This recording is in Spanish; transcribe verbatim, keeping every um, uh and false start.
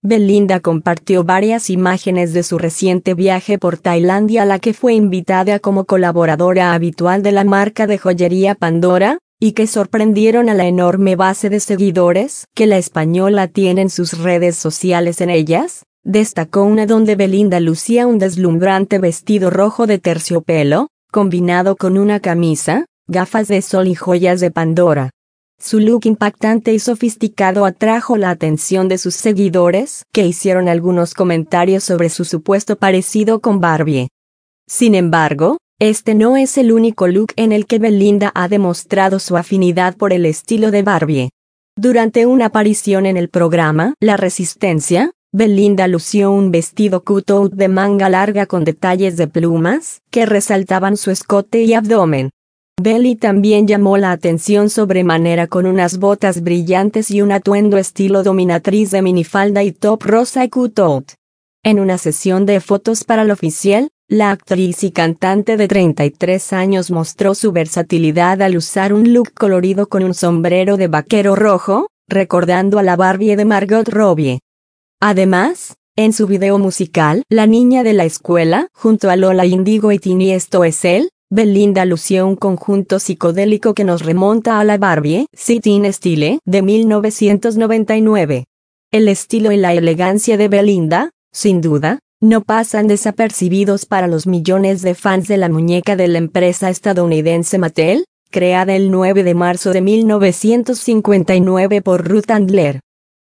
Belinda compartió varias imágenes de su reciente viaje por Tailandia a la que fue invitada como colaboradora habitual de la marca de joyería Pandora, y que sorprendieron a la enorme base de seguidores que la española tiene en sus redes sociales. En ellas, destacó una donde Belinda lucía un deslumbrante vestido rojo de terciopelo, combinado con una camisa, gafas de sol y joyas de Pandora. Su look impactante y sofisticado atrajo la atención de sus seguidores, que hicieron algunos comentarios sobre su supuesto parecido con Barbie. Sin embargo, este no es el único look en el que Belinda ha demostrado su afinidad por el estilo de Barbie. Durante una aparición en el programa La Resistencia, Belinda lució un vestido cutout de manga larga con detalles de plumas, que resaltaban su escote y abdomen. Belly también llamó la atención sobremanera con unas botas brillantes y un atuendo estilo dominatriz de minifalda y top rosa y cutout. En una sesión de fotos para el oficial, la actriz y cantante de treinta y tres años mostró su versatilidad al usar un look colorido con un sombrero de vaquero rojo, recordando a la Barbie de Margot Robbie. Además, en su video musical La Niña de la Escuela, junto a Lola Indigo y Tini Esto es él, Belinda lució un conjunto psicodélico que nos remonta a la Barbie City Style de mil novecientos noventa y nueve. El estilo y la elegancia de Belinda, sin duda, no pasan desapercibidos para los millones de fans de la muñeca de la empresa estadounidense Mattel, creada el nueve de marzo de mil novecientos cincuenta y nueve por Ruth Handler.